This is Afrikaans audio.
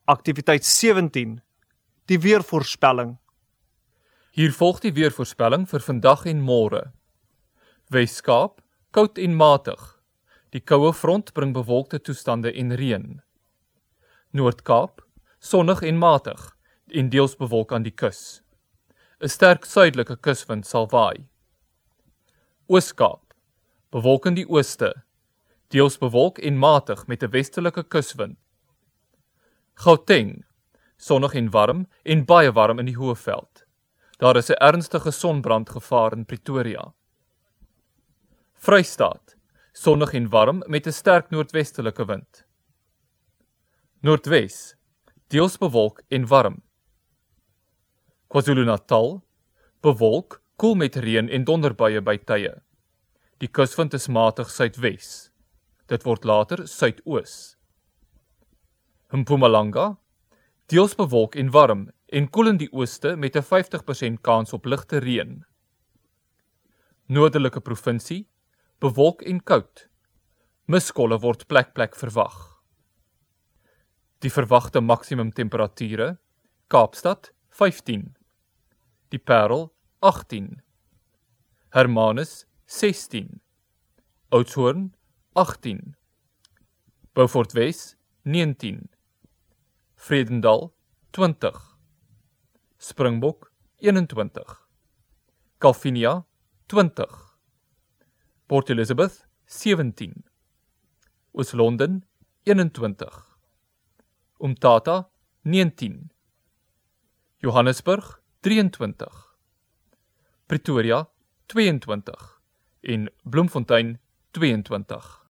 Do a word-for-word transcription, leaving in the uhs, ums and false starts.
Aktiwiteit sewentien. Die weervoorspelling. Hier volg die weervoorspelling vir vandag en môre. Wes-Kaap, koud en matig. Die koue front bring bewolkte toestande en reën. Noord-Kaap, sonnig en matig en deels bewolk aan die kus. 'n Sterk suidelike kuswind sal waai. Oos-Kaap, bewolk in die ooste, deels bewolk en matig met 'n westelike kuswind. Gauteng, sonnig en warm en baie warm in die Hoëveld. Daar is 'n ernstige sonbrandgevaar in Pretoria. Vrystaat, sonnig en warm met 'n sterk noordwestelike wind. Noordwes, deels bewolk en warm. KwaZulu-Natal, bewolk, koel met reën en donderbuie by tye. Die kuswind is matig suidwes. Dit word later suidoos. Mpumalanga, deels bewolk en warm en koel in die ooste met 'n vyftig persent kans op ligte reën. Noordelike provinsie, bewolk en koud. Miskolle word plek plek verwag. Die verwagte maksimum temperature: Kaapstad vyftien, Die Parel agtien, Hermanus sestien, Oudtshoorn agtien, Beaufort Wes negentien, Vredendal twintig, Springbok eenentwintig, Kalvinia twintig, Port Elizabeth sewentien, Oos-London eenentwintig, Umtata negentien, Johannesburg drieëntwintig, Pretoria tweeëntwintig en Bloemfontein tweeëntwintig.